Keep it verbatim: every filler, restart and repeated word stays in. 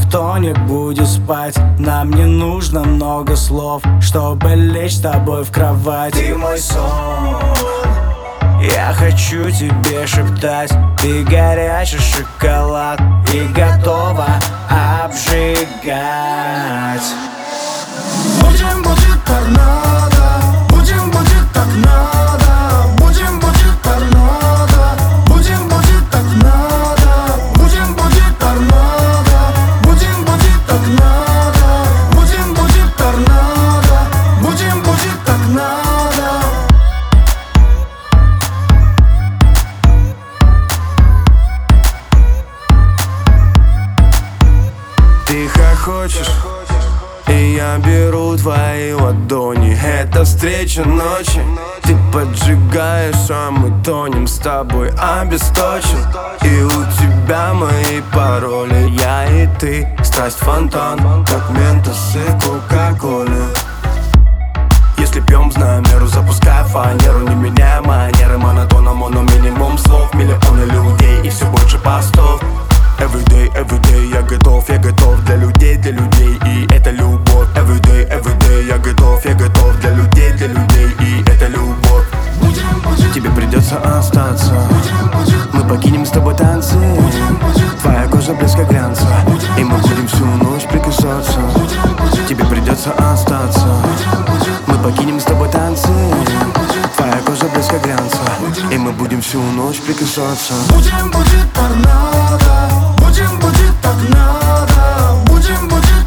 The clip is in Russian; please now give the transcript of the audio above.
никто не будет спать. Нам не нужно много слов, чтобы лечь с тобой в кровать. Ты мой сон, я хочу тебе шептать. Ты горячий шоколад и готова обжигать. Будем, будет торнадо, будем, будет так надо. Будем, будет торнадо, будем, будет так надо. Будем, будет торнадо, будем, будет так надо. Будем, будет торнадо, будем, будет так надо. Ты хохочешь, и я беру твои ладони. Это встреча ночи. Ты поджигаешь, а мы тонем с тобой обесточен. И у тебя мои пароли. Я и ты, страсть фонтан, как Ментос и Кока-Кола. Если пьем, знаем меру, запуская фанеру. Не меняя манеры, монотона, моно, минимум слов. Миллионы людей и все больше постов. Everyday, everyday, я готов, я готов для людей, для людей, и это любовь. Everyday, everyday, я готов, я готов для людей, для людей, и это любовь. Тебе придется остаться, мы покинем с тобой танцы. Твоя кожа близко глянца, и мы будем всю ночь прикасаться. Тебе придется остаться, мы покинем с тобой танцы. Твоя кожа близко глянца, и мы будем всю ночь прикасаться. Будем, будет торнадо, будем, будет так надо. Будем, будет